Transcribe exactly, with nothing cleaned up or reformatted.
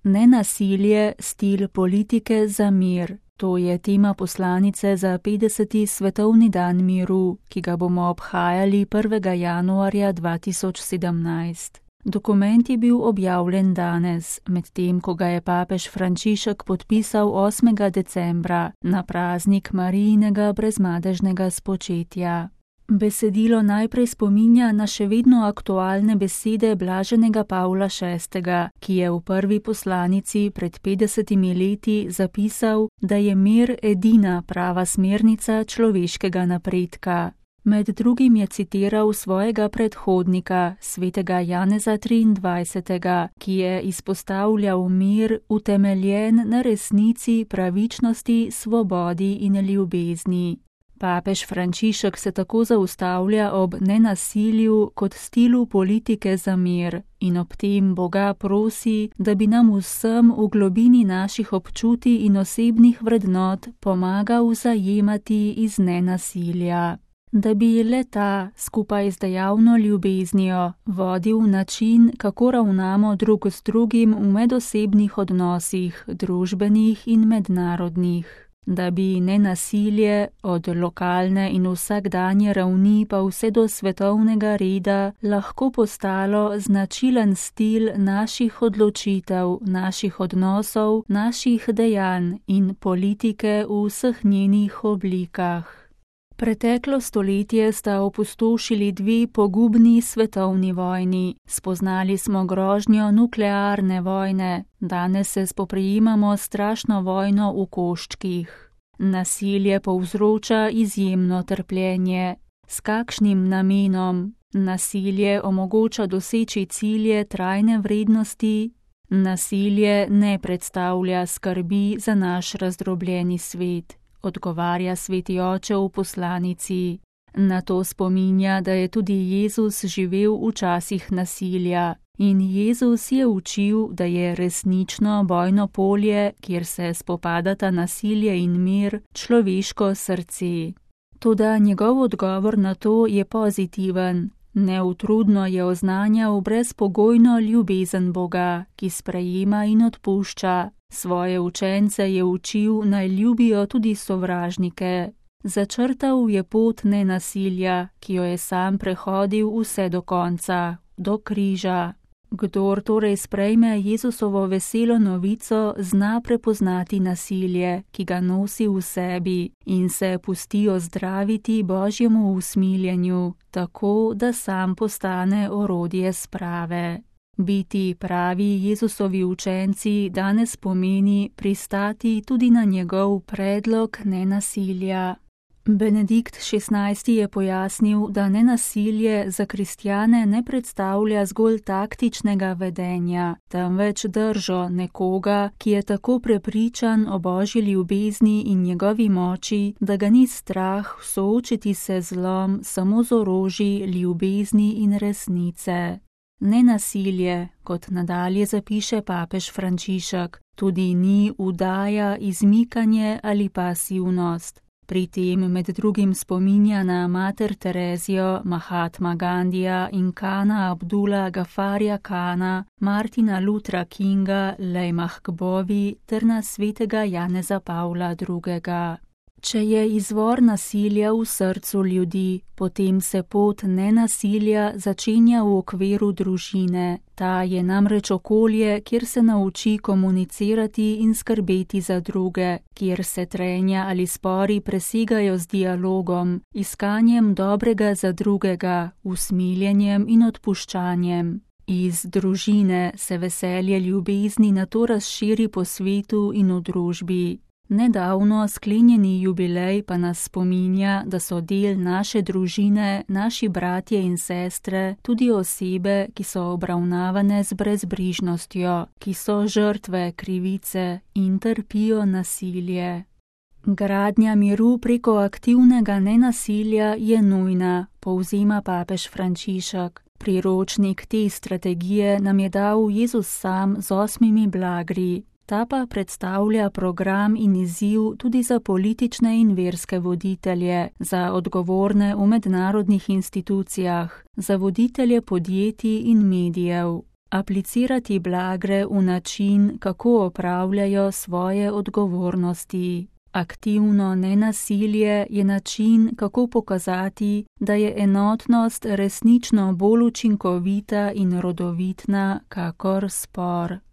Nenasilje, stil politike za mir. To je tema poslanice za petdeseti svetovni dan miru, ki ga bomo obhajali prvega januarja dva tisoč sedemnajst. Dokument je bil objavljen danes, medtem ko ga je papež Frančišek podpisal osmega decembra na praznik Marijinega brezmadežnega spočetja. Besedilo najprej spominja na še vedno aktualne besede blaženega Pavla šestega, ki je v prvi poslanici pred petdesetimi leti zapisal, da je mir edina prava smernica človeškega napredka. Med drugim je citiral svojega predhodnika, svetega Janeza triindvajsetega, ki je izpostavljal mir utemeljen na resnici, pravičnosti, svobodi in ljubezni. Papež Frančišek se tako zaustavlja ob nenasilju kot stilu politike za mir in ob tem Boga prosi, da bi nam vsem v globini naših občutij in osebnih vrednot pomagal zajemati iz nenasilja. Da bi le ta skupaj z dejavno ljubeznijo vodil način, kako ravnamo drug z drugim v medosebnih odnosih, družbenih in mednarodnih. Da bi nenasilje od lokalne in vsakdanje ravni pa vse do svetovnega reda lahko postalo značilen stil naših odločitev, naših odnosov, naših dejanj in politike v vseh njenih oblikah. Preteklo stoletje sta opustošili dve pogubni svetovni vojni. Spoznali smo grožnjo nuklearne vojne, danes se spoprijemamo s strašno vojno v koščkih. Nasilje povzroča izjemno trpljenje. S kakšnim namenom? Nasilje omogoča doseči cilje trajne vrednosti. Nasilje ne predstavlja skrbi za naš razdrobljeni svet, odgovarja sveti oče v poslanici. Na to spominja, da je tudi Jezus živel v časih nasilja in Jezus je učil, da je resnično bojno polje, kjer se spopadata nasilje in mir, človeško srce. Toda njegov odgovor na to je pozitiven. Neutrudno je oznanjal brezpogojno ljubezen Boga, ki sprejema in odpušča. Svoje učence je učil, naj ljubijo tudi sovražnike. Začrtal je pot nenasilja, ki jo je sam prehodil vse do konca, do križa. Kdor torej sprejme Jezusovo veselo novico, zna prepoznati nasilje, ki ga nosi v sebi, in se pusti ozdraviti Božjemu usmiljenju, tako da sam postane orodje sprave. Biti pravi Jezusovi učenci danes pomeni pristati tudi na njegov predlog nenasilja. Benedikt šestnajsti je pojasnil, da nenasilje za kristjane ne predstavlja zgolj taktičnega vedenja, temveč držo nekoga, ki je tako prepričan o Božji ljubezni in njegovi moči, da ga ni strah soočiti se z zlom samo z orožji ljubezni in resnice. Nenasilje, kot nadalje zapiše papež Frančišek, tudi ni udaja, izmikanje ali pasivnost. Pri tem med drugim spominja na mater Terezijo, Mahatma Gandija in Kana Abdula Gafarja Kana, Martina Lutra Kinga, Lejmah Gbovi ter na svetega Janeza Pavla drugega. Če je izvor nasilja v srcu ljudi, potem se pot nenasilja začenja v okviru družine. Ta je namreč okolje, kjer se nauči komunicirati in skrbeti za druge, kjer se trenja ali spori presegajo z dialogom, iskanjem dobrega za drugega, usmiljenjem in odpuščanjem. Iz družine se veselje ljubezni nato razširi po svetu in v družbi. Nedavno sklenjeni jubilej pa nas spominja, da so del naše družine, naši bratje in sestre, tudi osebe, ki so obravnavane z brezbrižnostjo, ki so žrtve krivice in trpijo nasilje. Gradnja miru preko aktivnega nenasilja je nujna, povzema papež Frančišek. Priročnik te strategije nam je dal Jezus sam z osmimi blagri. Ta pa predstavlja program in izziv tudi za politične in verske voditelje, za odgovorne v mednarodnih institucijah, za voditelje podjetij in medijev. aplicirati blagre v način, kako opravljajo svoje odgovornosti. Aktivno nenasilje je način, kako pokazati, da je enotnost resnično bolj učinkovita in rodovitna kakor spor.